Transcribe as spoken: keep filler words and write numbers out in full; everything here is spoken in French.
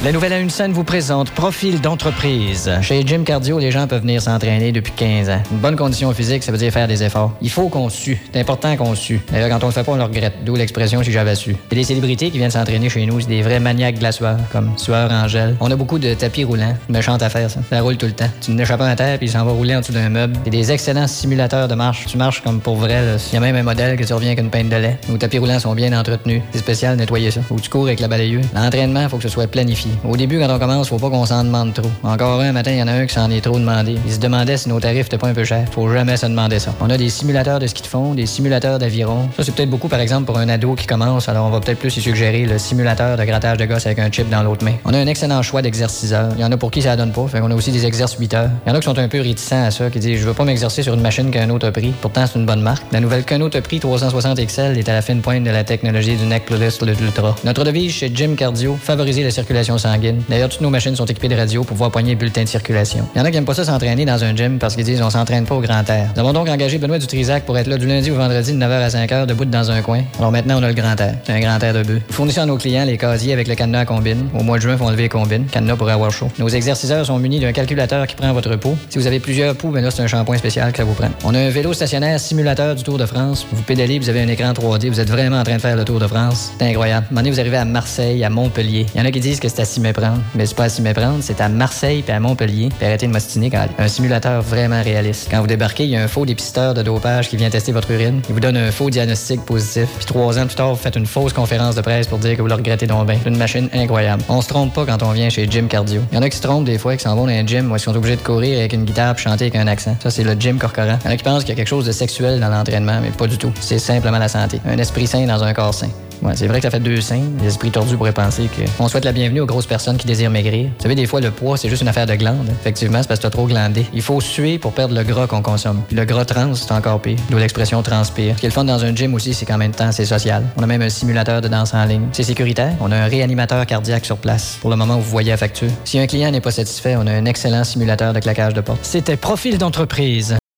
La nouvelle à une scène vous présente Profil d'entreprise. Chez Gym Cardio, les gens peuvent venir s'entraîner depuis quinze ans. Une bonne condition physique, ça veut dire faire des efforts. Il faut qu'on sue. C'est important qu'on sue. D'ailleurs, quand on le fait pas, on le regrette. D'où l'expression « si j'avais su ». Il y a des célébrités qui viennent s'entraîner chez nous, c'est des vrais maniaques de la sueur, comme Sueur Angèle. On a beaucoup de tapis roulants. Méchante affaire, ça. Ça roule tout le temps. Tu n'échappes pas à terre, puis il s'en va rouler en dessous d'un meuble. Il y a des excellents simulateurs de marche. Tu marches comme pour vrai, là. Il y a même un modèle que tu reviens avec une pinte de lait. Nos tapis roulants sont bien entretenus. C'est spécial, nettoyer ça. Ou tu cours avec la balayeuse. L'entraînement, faut que ce soit planifié. Au début, quand on commence, faut pas qu'on s'en demande trop. Encore un matin, il y en a un qui s'en est trop demandé. Il se demandait si nos tarifs étaient pas un peu chers. Faut jamais se demander ça. On a des simulateurs de ski de fond, des simulateurs d'aviron. Ça, c'est peut-être beaucoup, par exemple, pour un ado qui commence. Alors, on va peut-être plus lui suggérer le simulateur de grattage de gosse avec un chip dans l'autre main. On a un excellent choix d'exerciceurs. Il y en a pour qui ça donne pas. Fait qu'on a aussi des exerciteurs. Il y en a qui sont un peu réticents à ça, qui disent je veux pas m'exercer sur une machine qu'un autre a pris. Pourtant, c'est une bonne marque. La nouvelle qu'un autre a pris trois cent soixante X L est à la fine pointe de la technologie du N E C Plus Ultra. Notre devise chez Gym Cardio, favoriser la circulation sanguine. D'ailleurs, toutes nos machines sont équipées de radios pour pouvoir poigner le bulletin de circulation. Il y en a qui n'aiment pas ça s'entraîner dans un gym parce qu'ils disent on s'entraîne pas au grand air. Nous avons donc engagé Benoît Dutrisac pour être là du lundi au vendredi de neuf heures à cinq heures debout dans un coin. Alors maintenant, on a le grand air. C'est un grand air de bœuf. Nous fournissons à nos clients les casiers avec le cadenas à combine. Au mois de juin, font lever les combines. Cadenas pour avoir chaud. Nos exerciceurs sont munis d'un calculateur qui prend votre pouls. Si vous avez plusieurs poux, ben là, c'est un shampoing spécial que ça vous prend. On a un vélo stationnaire simulateur du Tour de France. Vous pédalez, vous avez un écran trois D, vous êtes vraiment en train de faire le Tour de France. C'est incroyable. À un moment donné, vous arrivez à Marseille, à Montpellier. Il y en a qui disent que c'est à s'y méprendre. Mais c'est pas à s'y méprendre, c'est à Marseille puis à Montpellier. Puis arrêtez de m'ostiner quand un simulateur vraiment réaliste. Quand vous débarquez, il y a un faux dépisteur de dopage qui vient tester votre urine. Il vous donne un faux diagnostic positif. Puis trois ans plus tard, vous faites une fausse conférence de presse pour dire que vous le regrettez donc bien. C'est une machine incroyable. On se trompe pas quand on vient chez Gym Cardio. Il y en a qui se trompent des fois, qui s'en vont dans un gym où ils sont obligés de courir avec une guitare puis chanter avec un accent. Ça, c'est le gym corcoran. Il y en a qui pensent qu'il y a quelque chose de sexuel dans l'entraînement, mais pas du tout. C'est simplement la santé. Un esprit sain dans un corps sain. Ouais, c'est vrai que ça fait deux seins. Les esprits tordus pourraient penser qu'on souhaite la bienvenue aux grosses personnes qui désirent maigrir. Vous savez, des fois, le poids, c'est juste une affaire de glande. Effectivement, c'est parce que t'as trop glandé. Il faut suer pour perdre le gras qu'on consomme. Puis le gras trans, c'est encore pire. D'où l'expression transpire. Ce qui est le fun dans un gym aussi, c'est qu'en même temps, c'est social. On a même un simulateur de danse en ligne. C'est sécuritaire. On a un réanimateur cardiaque sur place. Pour le moment où vous voyez la facture. Si un client n'est pas satisfait, on a un excellent simulateur de claquage de porte. C'était Profil d'entreprise.